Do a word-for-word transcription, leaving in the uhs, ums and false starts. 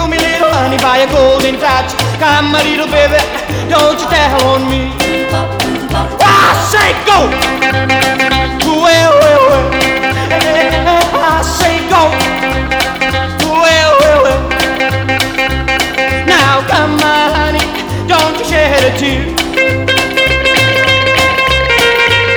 me little honey by a golden touch. Come, my little baby, don't you tell on me. I say go!